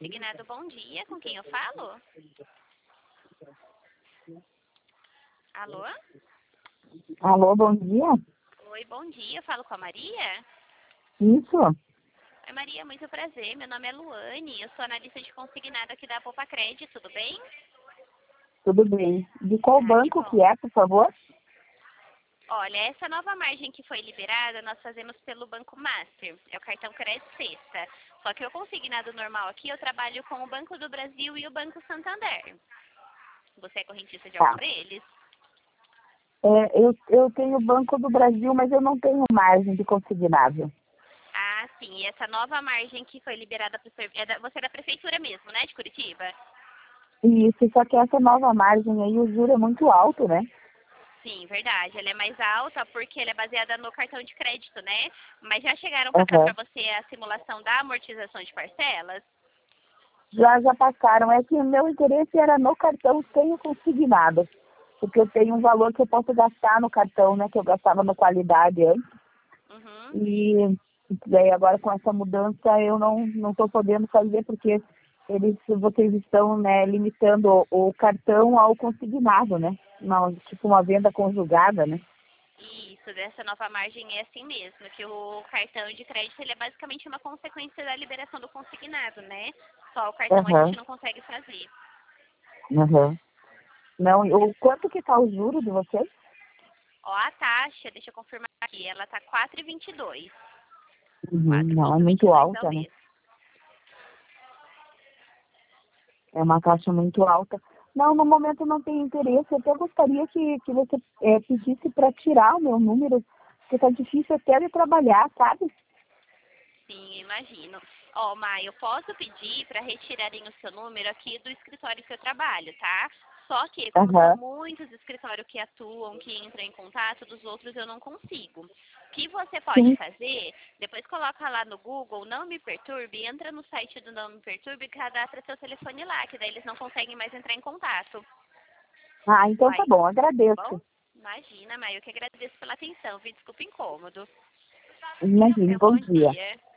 Consignado, bom dia. Com quem eu falo? Alô? Alô, bom dia? Oi, bom dia. Eu falo com a Maria? Isso, Oi, Maria, muito prazer. Meu nome é Luane. Eu sou analista de consignado aqui da Poupa Crédito, tudo bem? tudo bem. De qual Ah, que banco bom. que é, por favor? Olha, essa nova margem que foi liberada, nós fazemos pelo Banco Master. É o cartão Crédito Sexta. Só que o consignado normal aqui, eu trabalho com o Banco do Brasil e o Banco Santander. Você é correntista de algum Tá. deles? Eu tenho Banco do Brasil, mas eu não tenho margem de consignado. Ah, sim. E essa nova margem que foi liberada para você é da prefeitura mesmo, né, de Curitiba? Isso, só que essa nova margem aí, o juro é muito alto, né? Sim, verdade. Ela é mais alta porque ela é baseada no cartão de crédito, né? Mas já chegaram a passar para Aham. você a simulação da amortização de parcelas? Já passaram. É que o meu interesse era no cartão sem o consignado. Porque eu tenho um valor que eu posso gastar no cartão, né? Que eu gastava no qualidade antes. Uhum. E daí agora com essa mudança eu não estou podendo fazer porque vocês estão, né, limitando o cartão ao consignado, né? Não, tipo uma venda conjugada, né? Isso, dessa nova margem é assim mesmo, que o cartão de crédito ele é basicamente uma consequência da liberação do consignado, né? Só o cartão a gente Aham, não consegue fazer. aham. Não, o quanto que tá o juro de vocês? Ó, a taxa, deixa eu confirmar aqui, ela tá 4,22. Não, é muito 4,22 ao alta, né? mês. É uma taxa muito alta. Não, no momento não tenho interesse. Eu até gostaria que você pedisse para tirar o meu número, porque tá difícil até de trabalhar, sabe? Sim, imagino. Ó, Mai, eu posso pedir para retirarem o seu número aqui do escritório que eu trabalho, tá? Só que, como são Aham, muitos escritórios que atuam, que entram em contato, dos outros eu não consigo. O que você pode sim. fazer, depois coloca lá no Google, Não Me Perturbe, entra no site do Não Me Perturbe e cadastra seu telefone lá, que daí eles não conseguem mais entrar em contato. Ah, então tá Uai, bom, tá bom? agradeço. Imagina, Mai, eu que agradeço pela atenção, viu? Desculpa o incômodo. Imagine, Tenha um bom bom dia. dia.